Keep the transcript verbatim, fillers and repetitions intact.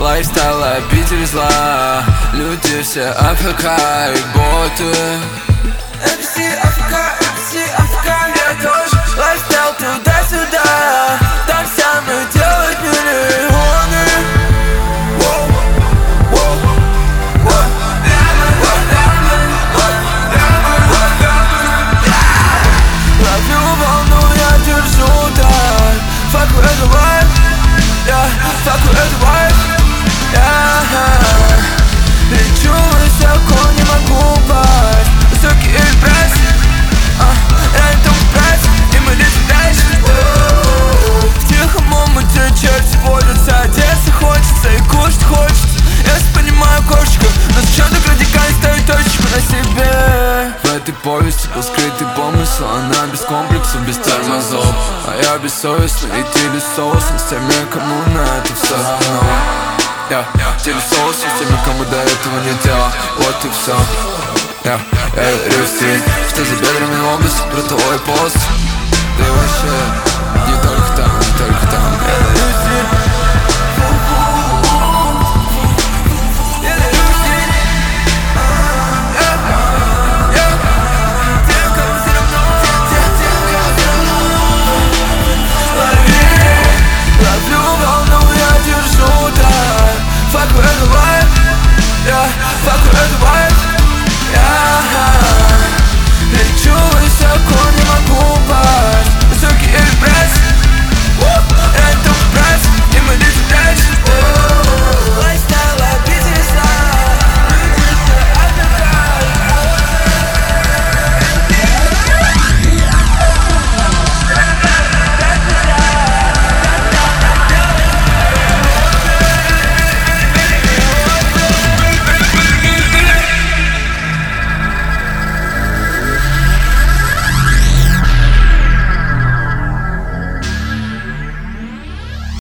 Лайфстайл обитель зла. Люди все АФК и боты. эм си АФК, эм си АФК, я тоже. Лайфстайл туда-сюда, там самые делают миллионы. Ловлю волну, я держу так. Fuck with the vibe, yeah, fuck with the vibe, yeah. Лечу высоко, не могу упасть. Высокий пресс, я не только пресс, и мы летим дальше. В тихом омуте черти водятся, одеться хочется и кушать хочется. Я все понимаю, кошечка, но зачем так радикально ставить точку на себе? В этой повести был скрытый помысл, она без комплексов, без тормозов. А я бессовестный и делю соус с теми, кому на это все равно. Я делю соус с теми, кому до этого нет дела. Вот и все. Я верю в стиль, что за бедрами область, про твой пост. Ты вообще не только там, не только там.